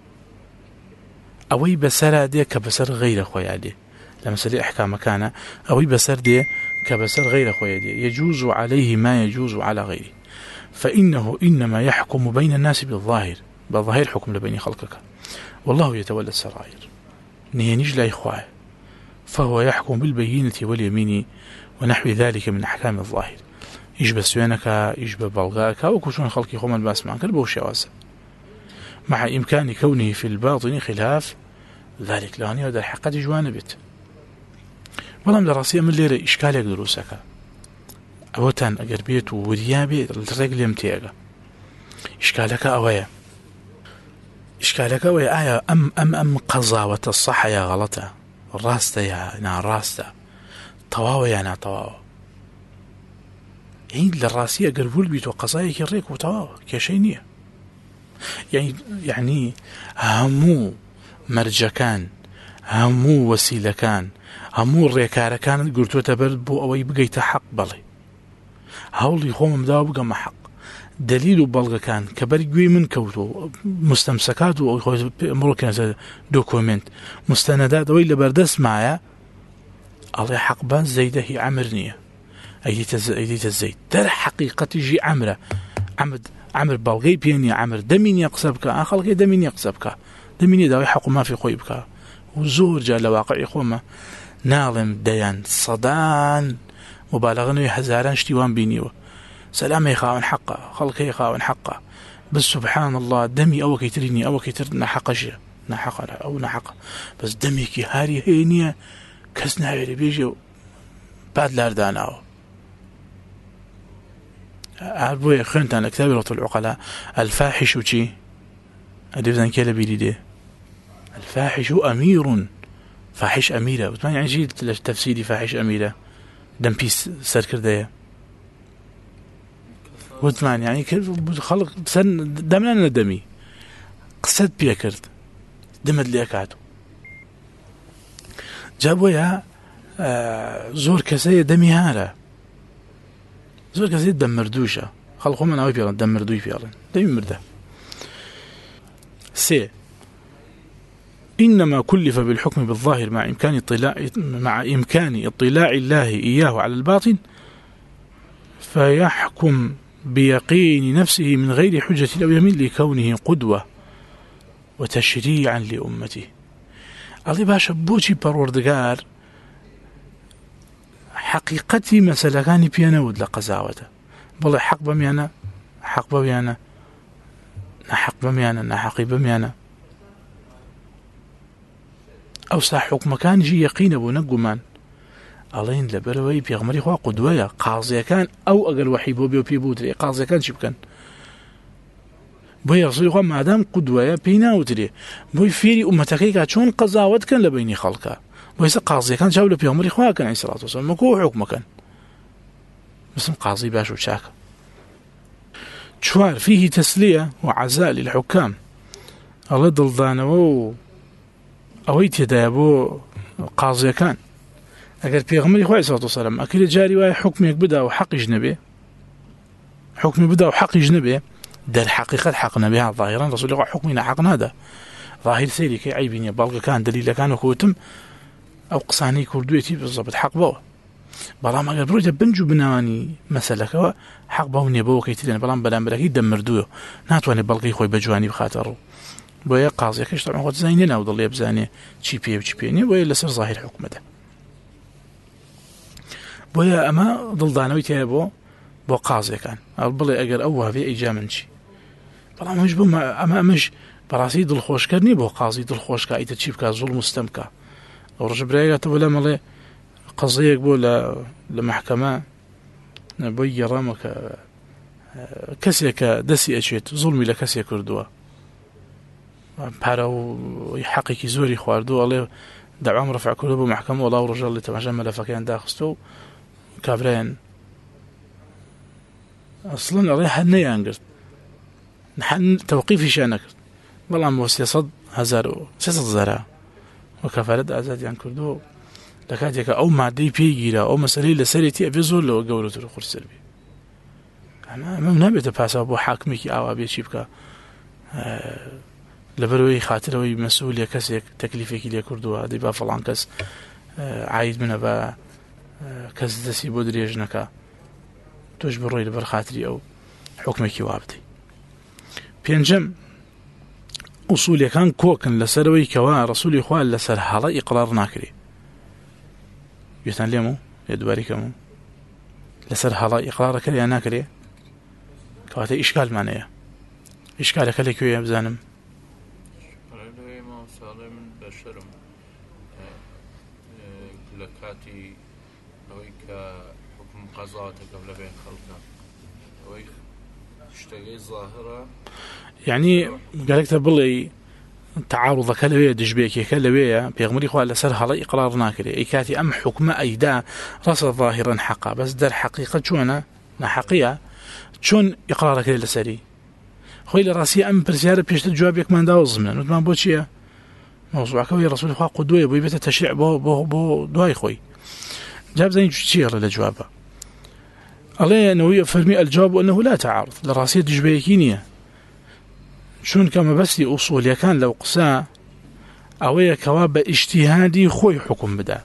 أوي بسر دي كبسر غير خوي عليه لمسألة أحكام كان أوي بسر دي كبسر غير خوي دي يجوز عليه ما يجوز على غيره فإنه إنما يحكم بين الناس بالظاهر بالظاهر حكم لبين خلقك والله يتولى السرائر نينيج لا إخواه فهو يحكم بالبينة واليمين ونحو ذلك من أحكام الظاهر يجب سوينك يجب بلغاك وكشون خلقي خوما الباس معك البوشي واسع مع إمكان كونه في الباطن خلاف ذلك لاني هذا الحقة جوانبت والله دراسية من ليرة إشكال يقدروسك أوتان أقربيت وريابي الرجل يمتيغ إشكالك أويا إشكالك أويا آية أم أم أم قضاوة الصحة يا غلطة راسته يا نا راسته طواوة يا نا طواوة يعني للراسية قربول بيتو قضايا كريك وطواوة كشينية يعني يعني همو مرجكان همو وسيلكان همو الريكاركان قلتو تبرد بو أوي بقيت حق بلي هاولي خوم داو بقى ما حق دليل بلغ كان كبرجوي من كوتو مستمسكات او امريكان دوكومنت مستندات ويلا بردس معايا الله حق بان زيده هي عمرنيه ايديت ايديت الزيت ترى حقيقه يجي عمره عمد عمر بلغي بيني عمر دمين يقصبك اخلك دمين يقصبك دمين داوي حق ما في خويبك وزور جاء لواقع يخومه ناظم ديان صدان مبالغة يحزاران شتيوان بينيوه سلام يخاون حقه خلق يخاون حقه بس سبحان الله دمي أو كيتريني أو كيتر نحق شيء نحق أو نحق بس دمي كي هاري هينية كسنا هاري بيجي بعد لارداناو أبوي خنتان كتاب العقلاء الفاحش وشي أدفزان كيلا بيدي الفاحش أمير فاحش أميرة وتمان يعني شيء تفسيري فاحش أميرة دم بيس سر كردية وتمان يعني كيف خلق سن دمنا دمي قصد بيا كرد دمد لي أكادو جابوا يا زۆر کەسەیە دەمی هارە، زۆر کەسێ دەم مردووشە، خەڵق خۆمان ئەوەی پێڵن دەم مردووی پێڵن، دەمی مردە. سێ إنما كلف بالحكم بالظاهر مع إمكان اطلاع مع إمكان اطلاع الله إياه على الباطن فيحكم بيقين نفسه من غير حجة أو يمين لكونه قدوة وتشريعا لأمته. الله باشا بوشي پروردگار حقيقتي مسألة كاني بيانود لقزاوته بل حق بميانا حق بميانا نحق بميانا نحقي بميانا أو سا حكم كان جي يقين أبو نقمان ألين لبروي بيغمري خوا قدوية قاضي كان أو أقل وحي بوبي وبي بودري قاضي كان شب كان بوي رسولي خوا مادام قدوية بينا ودري بوي فيري أمتكي شون قزاوت كان لبيني خلقها بوي سا قاضي كان شاول بيغمري خوا كان عليه الصلاة والسلام مكو حكم كان بس قاضي باشو شاكا. شوار فيه تسلية وعزاء للحكام الله ضلدانه أوي تدابو قاضي كان أقل بيغمري خواه صلى الله عليه وسلم أكيد جاري واي حكم يقبدا وحق جنبه حكم يبدا وحق جنبه ده الحقيقة حق نبيها ظاهرا رسول الله حكمنا حقنا هذا ظاهر سيري كي عيبين يبالغ كان دليل كان وكوتم أو قصاني كردويتي بالضبط حق بوا بلام أقل بروجة بنجو بناني مسألة حق باوني بوا كيتلين بلام بلام بلاكي دمردوه ناتواني بلغي خوي بجواني بخاطره بويا قاضي كيش طبعا قد زينين أو ضل يبزاني شي بيه وشي بيني بويا لسر ظاهر حكم ده بويا أما ضل دانوي تيابو بو قاضي كان البلي أقل أوها في إيجا من شي بلا مش بو أما مش براسي ضل خوش كرني بو قاضي ضل خوش كا إيتا تشيب كا ظلم مستمكا أو رجب رأيقا تبولا مالي قضيك بو لمحكمة بويا رامك كسيك دسي أشيت ظلمي لكسي كردوا بارو حقيقي زوري خواردو الله دعوام رفع كله بمحكمة والله ورجال اللي تماشى ملفكين داخستو كابرين أصلا الله حدنا ينقر نحن توقيفي شانك والله موسي صد هزارو سيصد زرا وكفالد أزاد ينكردو لكاتيك أو معدي بيجيرا أو مسألة لسالتي أبيزول لو قولو ترخور سلبي أنا ممنابي تباسا أبو حاكميكي أو أبي شيبكا أه لبروي خاطروي مسؤولية كسيك تكليفك لي كردوها دي با فلان كس عايد منها با كس دسي بودري جنكا توش بروي لبر خاطري أو حكمك وابدي بينجم أصولي كان كوكن لسروي كوا رسولي خوال لسر حالا إقرار ناكري يتن ليمو يدواري كمو لسر حالا إقرار كري ناكري كواتا إشكال معناه إشكالك لكي يبزانم لكاتي أويك حكم قضاء قبل بين خلقه أويك اشتغي ظاهرة يعني قالك تبلي تعارض كلوية دجبيك كلوية بيغمري خواه لسر هلا إقرار ناكري أي كاتي أم حكم أيدا رصد ظاهرا حقا بس در حقيقة شونا نحقية شون إقرارك لسري خوي لراسي أم برسيارة بيشت جوابك من داوز من نتمان بوشيه موضوع كوي رسول الله قدوة بو يبت تشريع بو بو بو دواي خوي جاب زين تشير للجوابه الله نوي فرمي الجواب أنه لا تعارض لراسية جبيكينية شون كما بس أصول يكان لو قساء أو كواب اجتهادي خوي حكم بدا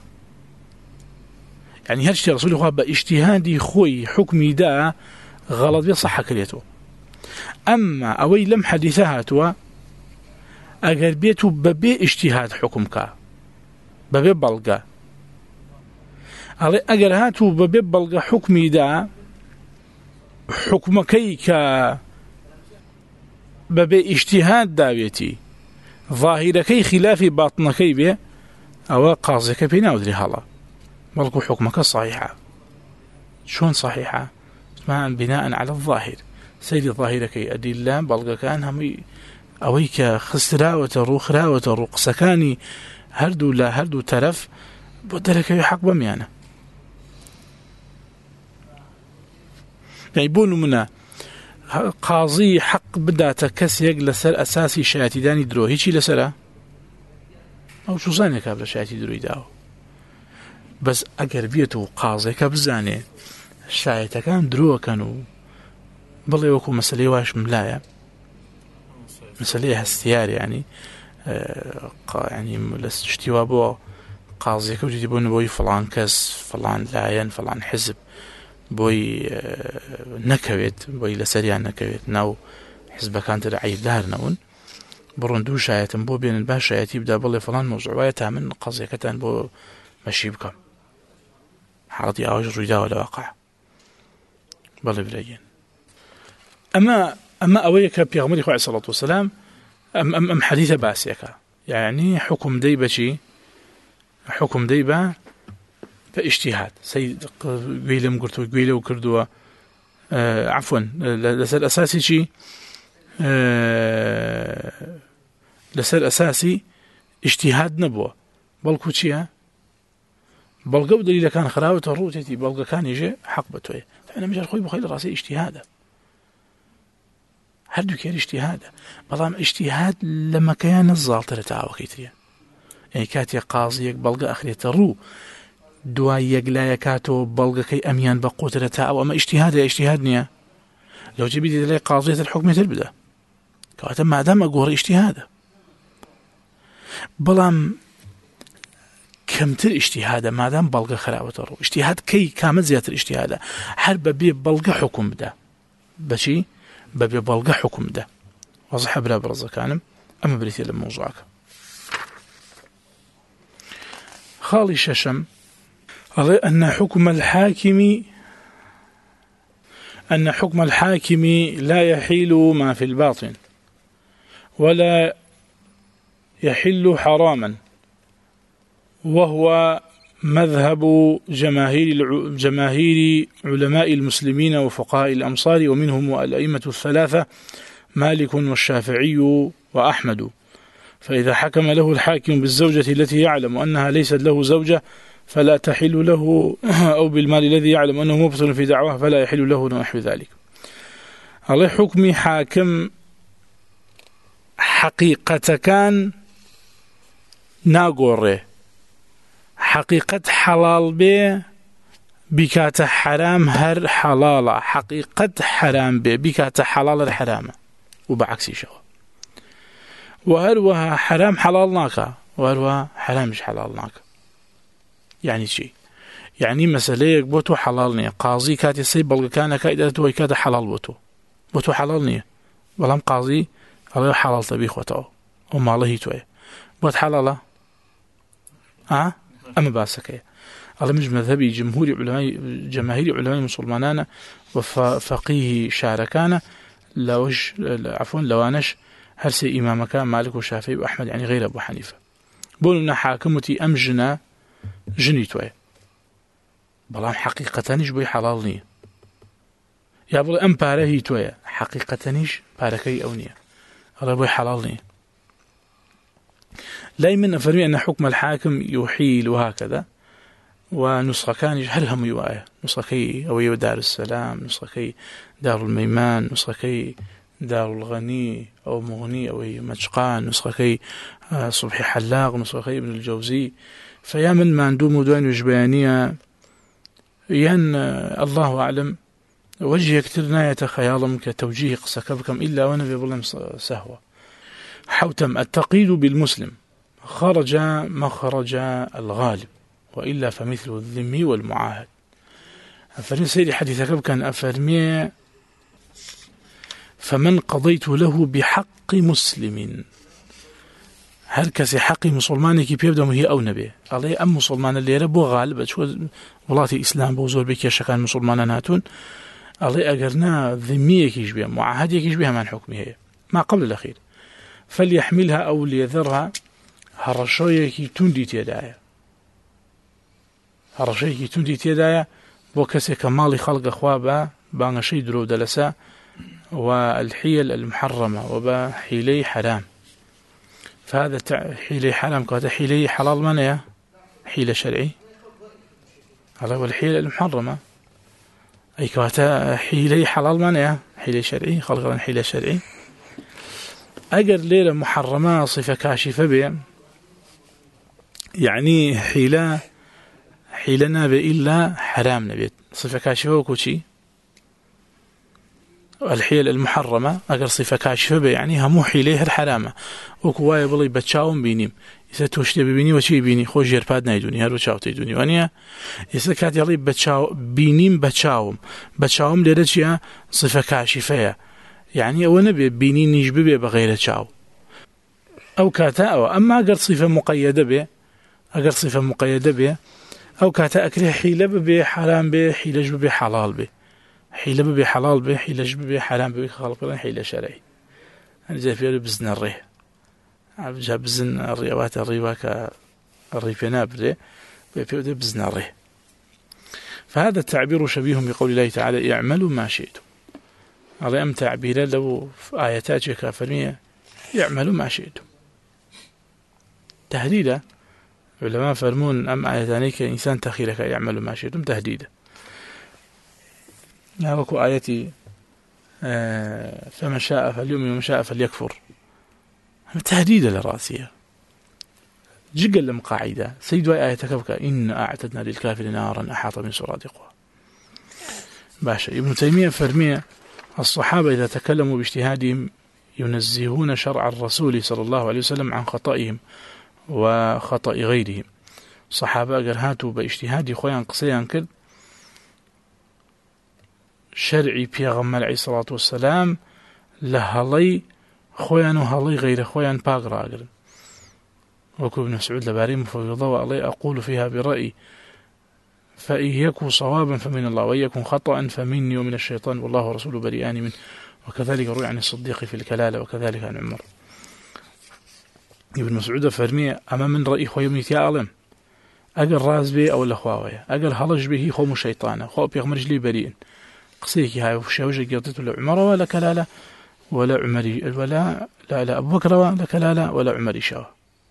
يعني هالشيء رسول الله باجتهادي خوي حكمي دا غلط بصح كليته أما أوي لم حديثها توا أجر بيتو ببي اجتهاد حكمك ببي بلغة أجر هاتو ببي بلغة حكمي دا حكمكي ك ببي اجتهاد داويتي ظاهركي خلاف باطنكي بي أو قاضيك بينا ودري هلا بلغو حكمك صحيحة شون صحيحة اسمها بناء على الظاهر سيد ظاهركي أدلة بلغة كان هم أويك خسراوة روخراوة رقصكاني هردو لا هردو ترف بدرك يحق بميانه يعني بونو منا قاضي حق بدا تكسيق لسر أساسي شاتي داني درو هيشي لسره أو شو صاني كابلا شاتي درو يداو بەس ئەگەر بێت و قازێکە بزانێ شایەتەکان درۆکەن و بڵێ وەکو مەسەلەی واش ملایە مەسەلەی هەستیار ینی ینی لە شتیوا بۆ قازێکە و دیدی بوون بۆی فڵان کەس فڵان لایەن فڵان حزب بۆی نەکەوێت بۆی لەسەریان نەکەوێت ناو حزبەکانتر عیبدار نەون بڕۆن دوو شایەتم بۆ بێنن باش شایەتی بدا بڵێ فڵان مۆزوعایە تا من قازێکەتان بۆ مەشی بکەم حاڵەتی ئاواش ڕوویداوە لە واقع بەڵێ برەگەن ئەمە ئەمە ئەوەیە کە پێغەمبەری خوا عەلەیهی سەڵات وسەلام ئەم ئەم ئەم حەدیثە باسیەکە یعنی حکم دەی بەچی حکم دەی بە بە ئیجتیهاد سەی گوێی لەم گرتووە گوێی لەو کردووە عەفوەن لەسەر ئەساسی چی لەسەر ئەساسی ئیجتیهاد نەبووە بەڵکو چییە بەڵگە و دەلیلەکان خراوەتە ڕووتێتی بەڵگەکانیژێ حەق بە تۆیە نەمەجار خۆی بخۆی لە ڕاستی ئیجتیهادە هەردوو کێر ئیجتیهادە بەڵام ئیجتیهاد لە مەکەیان نەزاڵترە تا ئەوەکەی ترە یعنی کاتێک قازیەک بەڵگە ئەخرێتە ڕوو دوای یەکلایە کاتەوە بەڵگەکەی ئەمیان بە قوترە تا ئەو ئەمە ئیجتیهادە ئیجتیهاد نییە لەو جێ بیدی دەڵێ قازێتر حکمێتر بدە کەواتە مادام ئەگۆڕە ئیجتیهادە بەڵام کەمتر ئیجتیهادە مادام بەڵگە خراوەتە ڕوو ئیجتیهاد کەی کامە زیاتر ئیجتیهادە هەر بەبێ بەڵگە حکم بدە بەچی بەبێ بەڵگە حکم بدە وەزەحە برا بەڕێزەکانم ئەمە بریتە لە مۆزوعەکە خاڵی شەشەم ئەڵێ ئەن حکم الحاكم أن حكم الحاكم لا يحيل ما في الباطن ولا يحل حراما وهو مذهب جماهير جماهير علماء المسلمين وفقهاء الأمصار ومنهم الأئمة الثلاثة مالك والشافعي وأحمد فإذا حكم له الحاكم بالزوجة التي يعلم أنها ليست له زوجة فلا تحل له أو بالمال الذي يعلم أنه مبطل في دعواه فلا يحل له نحو ذلك على حكم حاكم حقيقة كان ناقوره حقيقة حلال به بكات حرام هر حلال حقيقة حرام به بكات حلال الحرام وبعكس شو وهروها حرام حلال ناكا وهروها حرام مش حلال ناكا يعني شيء يعني مسألة بوتو حلال نية قاضي كاتي سي بلغ كان كايدة توي كاد حلال بوتو بوتو حلال نية ولم قاضي الله حلال طبيخ وتو وما الله توي بوت حلاله ها أما باسكية الله مش مذهبي جمهور علماء جماهير علماء المسلمانان وفقيه شاركانا لوش عفوا لوانش هرسي إمام كان مالك وشافعي وأحمد يعني غير أبو حنيفة بقولنا حاكمتي أم جنا جني توي بلام حقيقة نيش بي حلال نية يا بقول أم باره توي حقيقة نيش باركي أو نية الله بي حلال نية لا من أفرمي أن حكم الحاكم يحيل وهكذا ونسخة كان هرهم يوايا نسخة كي أو دار السلام نسخة كي دار الميمان نسخة كي دار الغني أو مغني أو مجقان نسخة كي صبحي حلاق نسخة كي ابن الجوزي فيا من ما عنده مدوان وجبانية ين الله أعلم وجه يكترنا يتخيالهم كتوجيه قصة بكم إلا وانا بيظلم سهوة حوتم التقييد بالمسلم خرج مخرج الغالب وإلا فمثل الذمي والمعاهد أفرمي سيدي حديثك كان أفرمي فمن قضيت له بحق مسلم هر کسی حقی مسلمانی که پیودم هی او نبی علی ام مسلمان اللي ربو غالب شو ولاتي اسلام بوزور بكي شكان مسلمان هاتون علی اجرنا ذميه كيش بها معاهده كيش بها من حكمه هي ما قبل الاخير فليحملها او ليذرها هرشويه كي تندي تيدايا هرشويه كي تندي تيدايا بو كسي كمالي خلق اخوابا بانشي درو دلسا والحيل المحرمه وبا حيلي حرام فهذا حيلة حرام كهذا حيلة حلال من يا حيلة شرعي هذا هو الحيلة المحرمة أي كهذا حيلة حلال من يا حيلة شرعي خلق حيلة شرعي أجر ليلة محرمة صفة كاشفة بها يعني حيلة حيلة نابي إلا حرام نبيت صفة كاشفة وكوشي الحيل المحرمة أجر صفة كاشفة بي يعني همو حيلة الحرامة وكواي بلي بتشاوم بينيم إذا توشتي ببيني وشي بيني خوش جرباد نايدوني هارو تشاو تيدوني وانيا إذا كانت يلي بتشاو بينيم بتشاوم بتشاوم لرجع صفة كاشفة يعني أو نبي بيني نجبي بغير تشاو أو كاتا أو أما أجر صفة مقيدة به أجر صفة مقيدة به أو كاتا أكره حيلة به حرام به حيلة جب به حلال به حيلة به حلال به حيلة جب به حرام به خلق حيلة شرعي أنا زي في بزن الريه جاب بزن الريوات الريوة كالريفنا بري بيبدأ بزن الريه فهذا التعبير شبيه بقول الله تعالى اعملوا ما شئتم هذا أم تعبير لو في آياتك كافرية يعملوا ما شئتم تهديدا علماء فرمون أم آياتانيك إنسان تخيلك يعملوا ما شئتم تهديدا هاوكو آياتي آه فمن شاء فليؤمن ومن شاء فليكفر تهديدا للراسية جقل لهم قاعدة سيد آية كفك إن أعتدنا للكافرين نارا أحاط من سرادقها باشا ابن تيمية فرمية الصحابة إذا تكلموا باجتهادهم ينزهون شرع الرسول صلى الله عليه وسلم عن خطئهم وخطأ غيرهم صحابة قرهاتوا باجتهادي خويا قصيا كد شرعي بيغمال عليه الصلاة والسلام لهالي خويا وهالي غير خويا باقرا أقرن وكو ابن مسعود لباري مفوضة وعلي أقول فيها برأيي فإن يكن صوابا فمن الله وإن يكن خطأ فمني ومن الشيطان والله ورسوله بريئان منه وكذلك روي عن الصديق في الكلالة وكذلك عن عمر ابن مسعود فرمي أما من رأي خويا منيت يا ألم أقل راز به أو الأخواوية أقل هلج به خوم الشيطان خو بيغمر جلي بريئن قصيكي هاي وشاوجة قضيت ولا عمر ولا كلالة ولا عمري ولا لا لا أبو بكر ولا كلالة ولا عمري شاو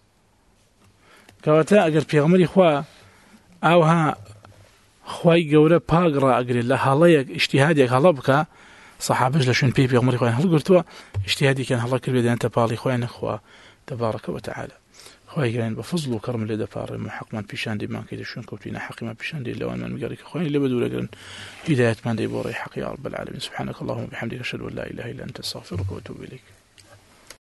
كواتا أقل بيغمري خوا أوها خواي جورا باقرا أقري لا هلايك اجتهادك هلا بك صحابج لشون بي بيغمري خوين هل قلتوا اجتهادي كان هلا كل بدي أنت بالي خوين أخوا تبارك وتعالى خواي كان بفضل وكرم اللي دفار محق من بيشان دي ما كده شون كوتينا حقي ما بيشان دي لو أنا من مقارك خوين اللي بدو لقرن هداية من دي بوري حقي يا رب العالمين سبحانك اللهم وبحمدك أشهد أن لا إله إلا أنت أستغفرك وأتوب إليك